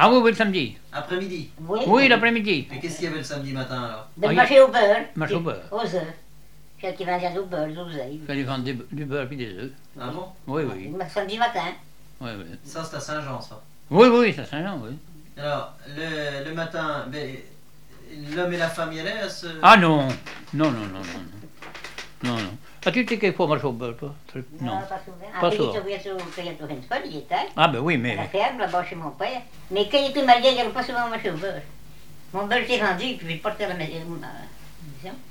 Ah oui, oui, le samedi. Après-midi. Oui, l'après-midi. Et qu'est-ce qu'il y avait le samedi matin alors? Le marché au beurre. Marché au beurre. Aux œufs. Celle qui vendait au beurre, aux œufs. Il fallait vendre du beurre et des œufs. Ah bon? Oui, oui. Le samedi matin. Oui, oui. Ça, c'est à Saint-Jean, ça. Oui, oui, ça Saint-Jean, oui. Alors, le matin, l'homme et la femme y allaient à ce... Ah non, non, non, non, non. Non, non. As-tu été quelquefois au marché au beurre, toi? Non. Pas souvent. Pas Après, souvent. il était au Hensford, il était. Ah ben oui, À mais... la ferme, là-bas chez mon père. Mais quand il était marié, il n'allait pas souvent au marché au beurre. Mon beurre s'est vendu, puis je le portais à la maison.